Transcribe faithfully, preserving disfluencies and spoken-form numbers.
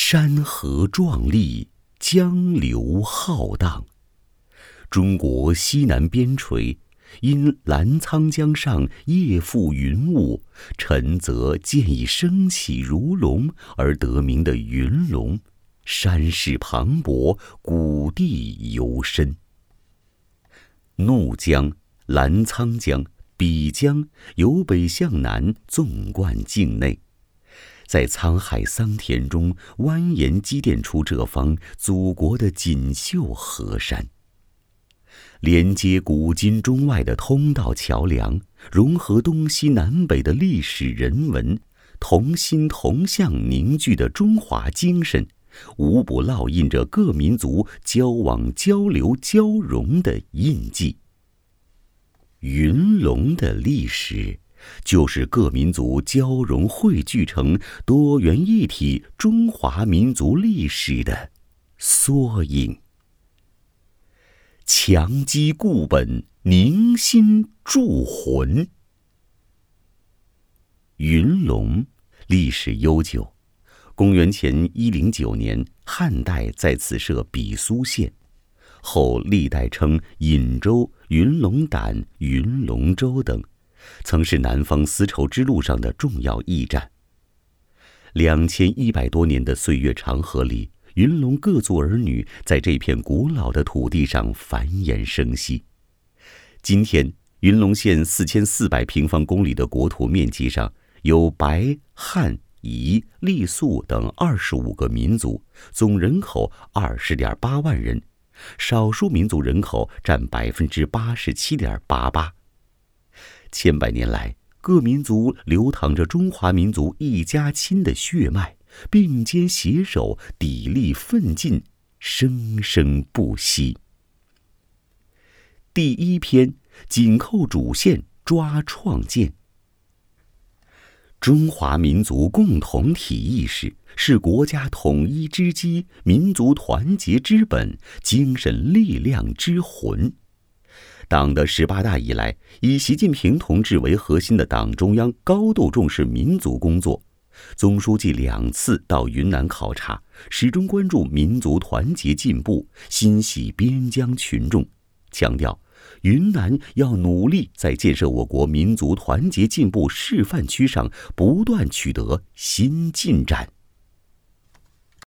山河壮丽，江流浩荡。中国西南边陲，因澜沧江上夜覆云雾，晨则渐已升起如龙而得名的云龙，山势磅礴，谷地尤深。怒江、澜沧江、笔江由北向南纵贯境内，在沧海桑田中蜿蜒积淀出这方祖国的锦绣河山。连接古今中外的通道桥梁，融合东西南北的历史人文，同心同向凝聚的中华精神，无不烙印着各民族交往交流交融的印记。云龙的历史，就是各民族交融汇聚成多元一体中华民族历史的缩影。强基固本，凝心铸魂。云龙历史悠久，公元前一零九年，汉代在此设比苏县，后历代称颍州、云龙胆、云龙州等，曾是南方丝绸之路上的重要驿站。两千一百多年的岁月长河里，云龙各族儿女在这片古老的土地上繁衍生息。今天，云龙县四千四百平方公里的国土面积上，有白、汉、彝、傈僳等二十五个民族，总人口二十点八万人，少数民族人口占百分之八十七点八八。千百年来，各民族流淌着中华民族一家亲的血脉，并肩携手，砥砺奋进，生生不息。第一篇，紧扣主线，抓创建。中华民族共同体意识是国家统一之基，民族团结之本，精神力量之魂。党的十八大以来，以习近平同志为核心的党中央高度重视民族工作。总书记两次到云南考察，始终关注民族团结进步，心系边疆群众，强调云南要努力在建设我国民族团结进步示范区上不断取得新进展。